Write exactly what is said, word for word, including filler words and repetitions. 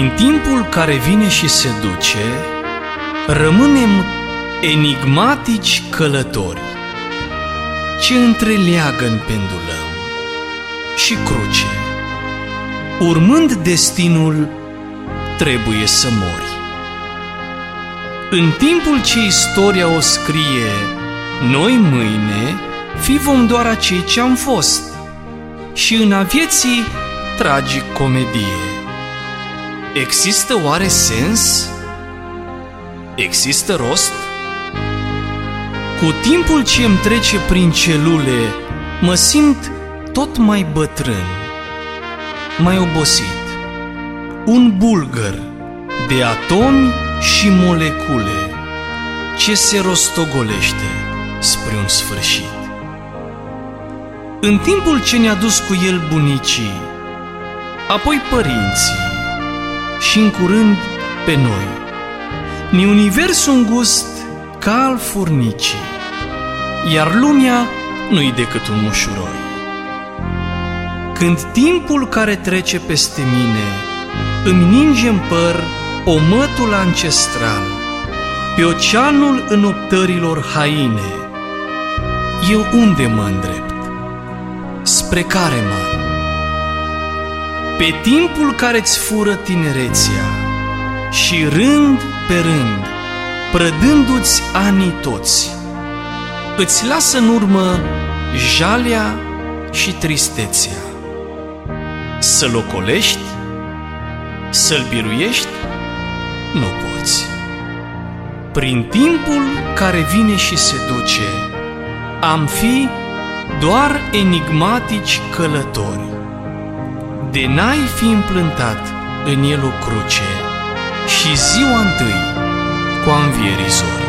În timpul care vine și se duce, rămânem enigmatici călători, ce întreleagă în pendulăm și cruce. Urmând destinul, trebuie să mori. În timpul ce istoria o scrie, noi mâine fi vom doar acei ce-am fost, și în a vieții tragic comedie. Există oare sens? Există rost? Cu timpul ce îmi trece prin celule, mă simt tot mai bătrân, mai obosit, un bulgăr de atomi și molecule ce se rostogolește spre un sfârșit. În timpul ce ne-a dus cu el bunicii, apoi părinții și în curând pe noi, ni universul îngust ca al furnicii, iar lumea nu-i decât un mușuroi. Când timpul care trece peste mine îmi ninge în păr omătul ancestral, pe oceanul înoptărilor haine, eu unde mă îndrept? Spre care mă? Pe timpul care-ți fură tinerețea și rând pe rând, prădându-ți anii toți, îți lasă în urmă jalea și tristețea. Să-l ocolești? Să-l biruiești? Nu poți. Prin timpul care vine și se duce, am fi doar enigmatici călători, de n-ai fi împlântat în el o cruce și ziua întâi cu-a învierii zori.